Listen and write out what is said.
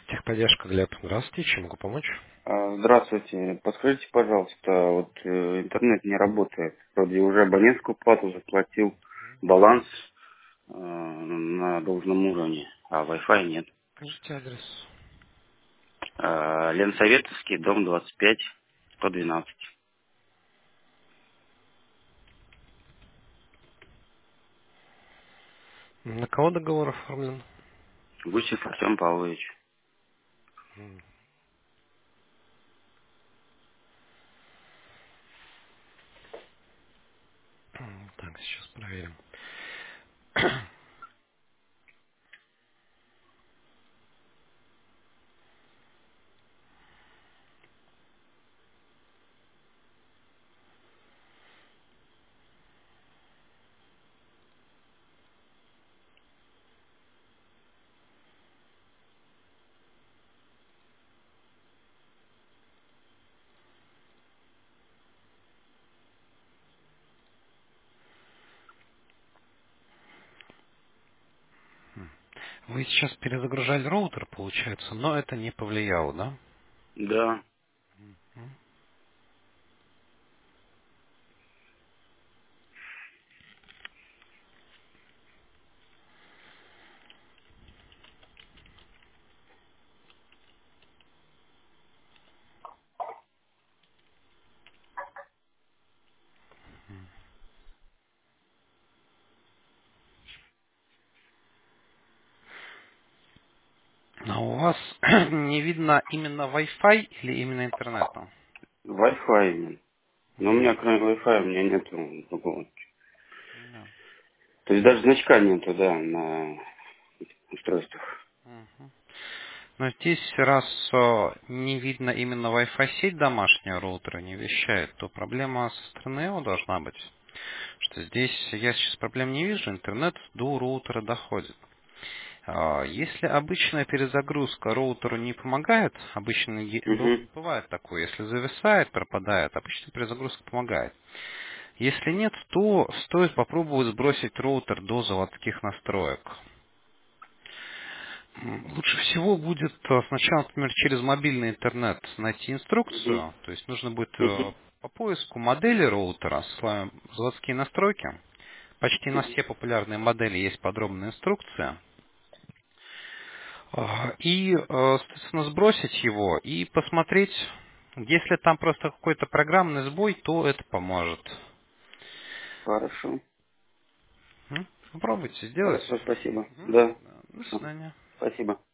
Техподдержка, Глеб. Здравствуйте, чем могу помочь? Здравствуйте. Подскажите, пожалуйста, вот интернет не работает. Вроде уже абонентскую плату заплатил, баланс на должном уровне, а Wi-Fi нет. Скажите адрес. Ленсоветовский, дом 25, 112. На кого договор оформлен? Гусев Артем Павлович. Так, сейчас проверим. Вы сейчас перезагружали роутер, получается, но это не повлияло, да? Да. А у вас не видно именно Wi-Fi или именно интернета? Wi-Fi именно. Но у меня Мгм. кроме Wi-Fi у меня нету другого. Да. То есть даже значка нету, да, на устройствах. Мгм. Но здесь, раз не видно именно Wi-Fi сеть домашняя роутера не вещает, то проблема со стороны его должна быть. Что здесь я сейчас проблем не вижу, интернет до роутера доходит. Если обычная перезагрузка роутеру не помогает, обычно Угу. бывает такое, если зависает, пропадает, обычная перезагрузка помогает. Если нет, то стоит попробовать сбросить роутер до заводских настроек. Лучше всего будет сначала, например, через мобильный интернет найти Угу. инструкцию, то есть нужно будет Угу. по поиску модели роутера, ссылаем заводские настройки. Почти на все популярные модели есть подробная инструкция. И, соответственно, сбросить его и посмотреть, если там просто какой-то программный сбой, то это поможет. Хорошо. Попробуйте сделать. Хорошо, спасибо. Да. Да, до Хорошо. свидания. Спасибо.